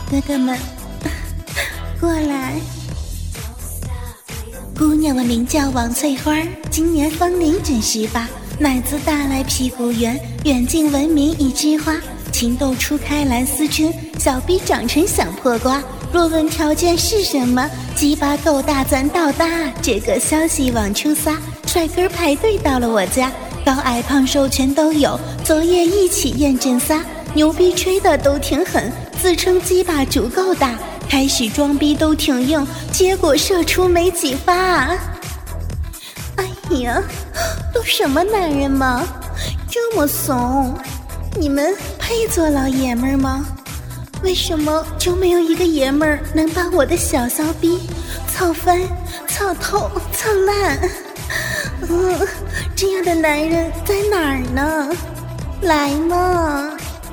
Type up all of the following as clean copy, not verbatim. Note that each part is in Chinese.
哥哥们，过来。姑娘们名叫王翠花，今年芳龄整18，奶子大来屁股圆，远近闻名一枝花。情窦初开蓝思春，小臂长成想破瓜。若问条件是什么，鸡巴够大咱到大。这个消息往出撒，帅哥排队到了我家，高矮胖瘦全都有。昨夜一起验证撒，牛逼吹的都挺狠，自称鸡巴足够大。开始装逼都挺硬，结果射出没几发啊！哎呀，都什么男人嘛，这么怂！你们配做老爷们儿吗？为什么就没有一个爷们儿能把我的小骚逼操翻、操透、操烂？这样的男人在哪儿呢？来嘛！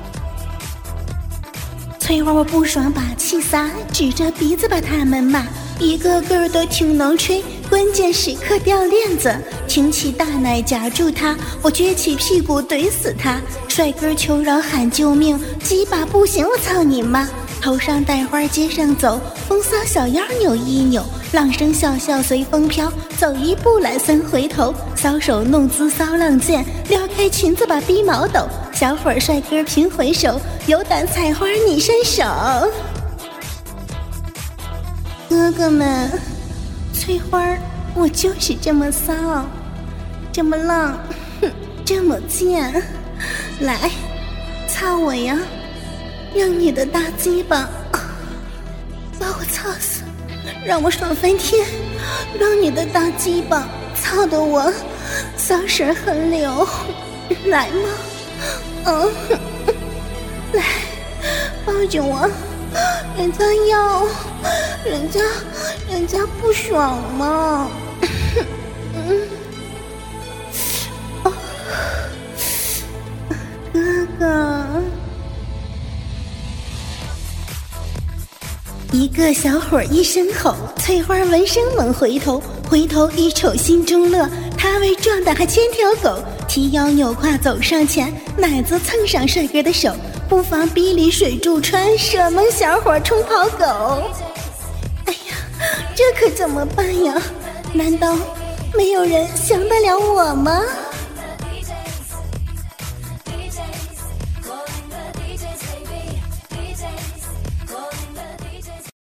翠花我不爽把气撒，指着鼻子把他们骂，一个个的挺能吹，关键时刻掉链子，挺起大奶夹住他，我撅起屁股怼死他。帅哥求饶喊救命，鸡巴不行我操你妈！头上戴花街上走，风骚小腰扭一扭，浪声笑笑随风飘，走一步来3回头，搔首弄姿骚浪贱，撩开裙子把逼毛抖，小伙儿帅哥频回首，有胆采花你伸手。哥哥们，翠花我就是这么骚，这么浪，这么贱，来操我呀，让你的大鸡巴把我操死，让我爽翻天，让你的大鸡巴操得我骚水横流，来吗？来抱着我，人家要，人家不爽吗？哥哥。一个小伙一声吼，翠花闻声猛回头一瞅心中乐，他为壮的还牵条狗，提腰扭胯走上前，奶子蹭上帅哥的手，不妨逼里水柱穿，射蒙小伙冲跑狗。哎呀，这可怎么办呀？难道没有人降得了我吗？